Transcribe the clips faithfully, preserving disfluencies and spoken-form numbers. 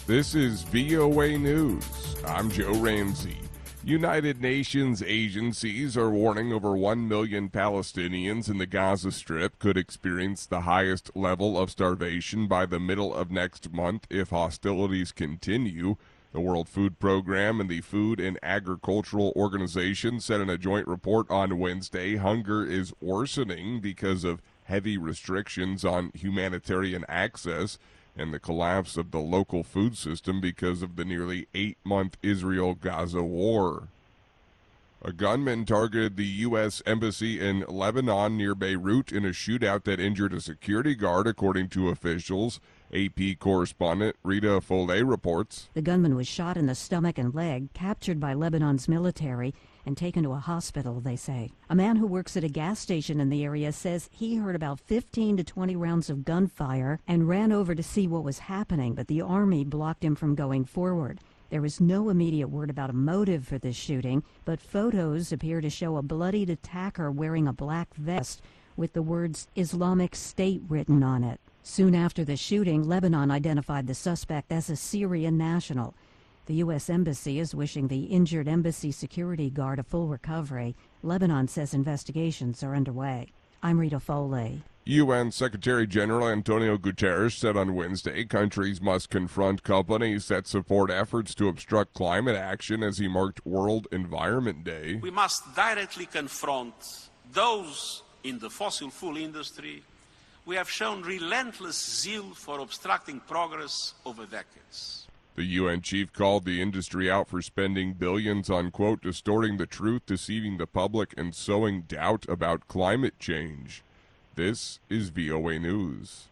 This is V O A News. I'm Joe Ramsey. United Nations agencies are warning over one million Palestinians in the Gaza Strip could experience the highest level of starvation by the middle of next month if hostilities continue. The World Food Program and the Food and Agricultural Organization said in a joint report on Wednesday hunger is worsening because of heavy restrictions on humanitarian access and the collapse of the local food system because of the nearly eight-month Israel-Gaza war. A gunman targeted the U S Embassy in Lebanon near Beirut in a shootout that injured a security guard, according to officials. A P correspondent Rita Foley reports. The gunman was shot in the stomach and leg, captured by Lebanon's military, and taken to a hospital, they say. A man who works at a gas station in the area says he heard about fifteen to twenty rounds of gunfire and ran over to see what was happening, but the army blocked him from going forward. There is no immediate word about a motive for this shooting, but photos appear to show a bloodied attacker wearing a black vest with the words Islamic State written on it. Soon after the shooting, Lebanon identified the suspect as a Syrian national. The U S Embassy is wishing the injured embassy security guard a full recovery. Lebanon says investigations are underway. I'm Rita Foley. U N Secretary General Antonio Guterres said on Wednesday countries must confront companies that support efforts to obstruct climate action as he marked World Environment Day. We must directly confront those in the fossil fuel industry who have shown relentless zeal for obstructing progress over decades. The U N chief called the industry out for spending billions on, quote, distorting the truth, deceiving the public, and sowing doubt about climate change. This is V O A News.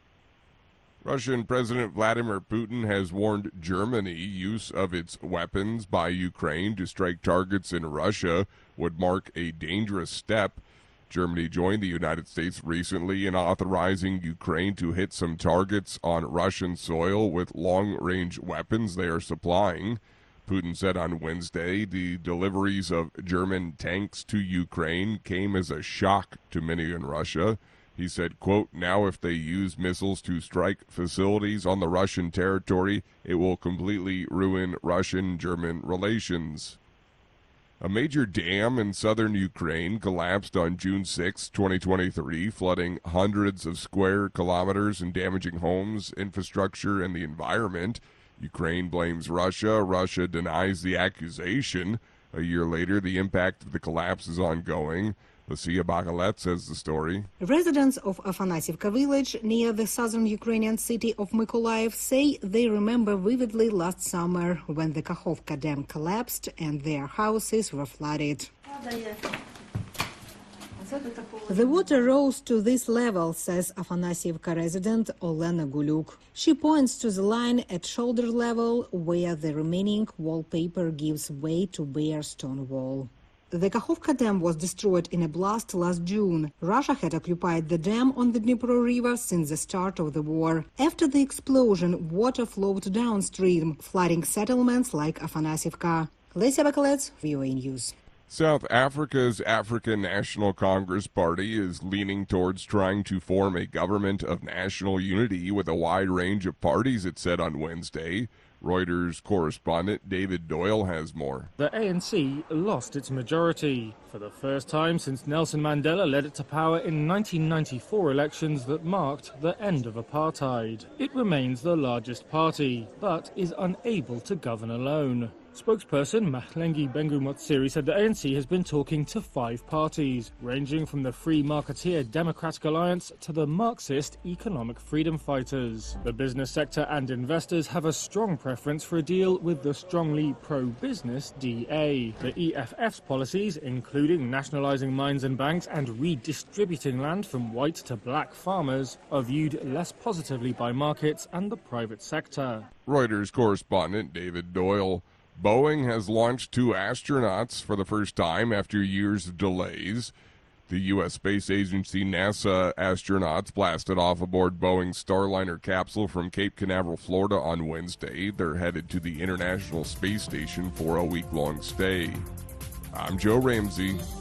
Russian President Vladimir Putin has warned Germany use of its weapons by Ukraine to strike targets in Russia would mark a dangerous step. Germany joined the United States recently in authorizing Ukraine to hit some targets on Russian soil with long-range weapons they are supplying. Putin said on Wednesday the deliveries of German tanks to Ukraine came as a shock to many in Russia. He said, quote, now if they use missiles to strike facilities on the Russian territory, it will completely ruin Russian-German relations. A major dam in southern Ukraine collapsed on June sixth, twenty twenty-three, flooding hundreds of square kilometers and damaging homes, infrastructure, and the environment. Ukraine blames Russia. Russia denies the accusation. A year later, the impact of the collapse is ongoing. Lucia Bakalet says the story. Residents of Afanasivka village near the southern Ukrainian city of Mykolaiv say they remember vividly last summer when the Kakhovka Dam collapsed and their houses were flooded. The water rose to this level, says Afanasivka resident Olena Guluk. She points to the line at shoulder level where the remaining wallpaper gives way to bare stone wall. The Kakhovka Dam was destroyed in a blast last June. Russia had occupied the dam on the Dnipro River since the start of the war. After the explosion, water flowed downstream, flooding settlements like Afanasivka. Lesia Bakalets, V O A News. South Africa's African National Congress Party is leaning towards trying to form a government of national unity with a wide range of parties, it said on Wednesday. Reuters correspondent David Doyle has more. The A N C lost its majority for the first time since Nelson Mandela led it to power in nineteen ninety-four elections that marked the end of apartheid. It remains the largest party, but is unable to govern alone. Spokesperson Mahlengi Bengu-Motsiri said the A N C has been talking to five parties, ranging from the Free Marketeer Democratic Alliance to the Marxist Economic Freedom Fighters. The business sector and investors have a strong preference for a deal with the strongly pro-business D A. The E F F's policies, including nationalising mines and banks and redistributing land from white to black farmers, are viewed less positively by markets and the private sector. Reuters correspondent David Doyle. Boeing has launched two astronauts for the first time after years of delays. The U S space agency NASA astronauts blasted off aboard Boeing's Starliner capsule from Cape Canaveral, Florida on Wednesday. They're headed to the International Space Station for a week-long stay. I'm Joe Ramsey.